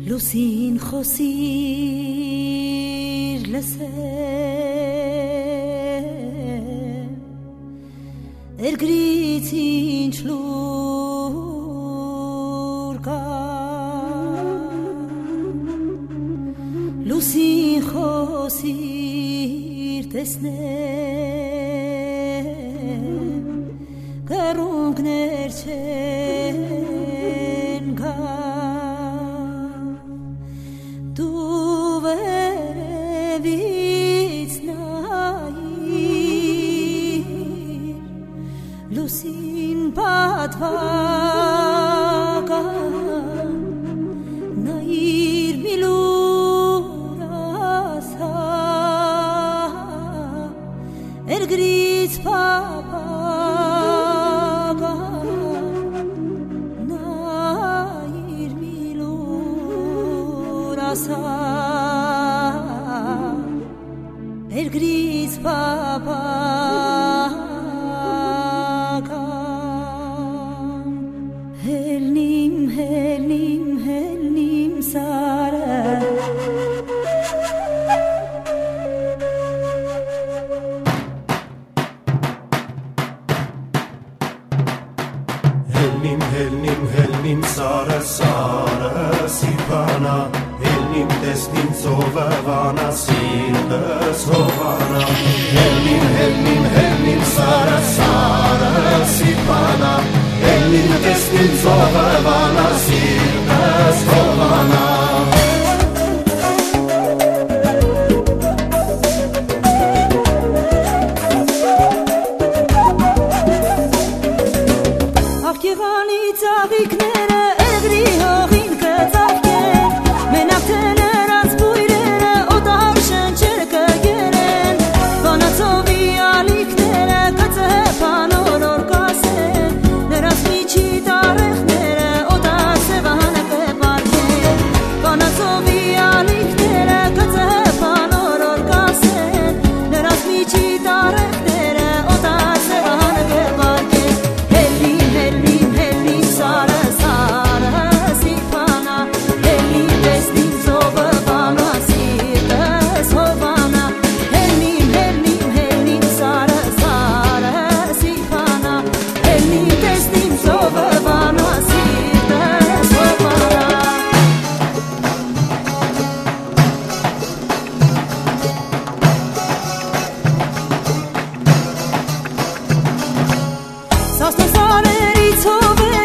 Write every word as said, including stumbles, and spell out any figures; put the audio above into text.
Լուսին խոսիր լսեմ Էրգրից ինչ լուր կա Լուսին խոսիր տեսնեմ Կռունկներ չեն կա Լուսին պատվական նայիր մի լուր ասա էրգրից պապական նայիր մի լուր ասա էրգրից պապական Helnim, helnim, helnim sara Helnim, helnim, helnim sara sara sipana Helnim tesnim sovavana silda sovana Helnim, helnim, helnim sara sara sipana Helnim tesnim sovavana silda sovana Աղջեղանի ծաղիկները էգրի հողին կծաղկեն Մենակ թե նրանց բույրերը օտար շնչեր կգերեն Վանացովի ալիքները կծեպան օրոր կասեն Նրանց միջի տարեխները օտար սևանը կպարկեն Վանացովի ալիքները կծեպան օրոր կասեն Նրանց միջի տարեխները օտար սևանը կպարկեն Սասնասարերից հով է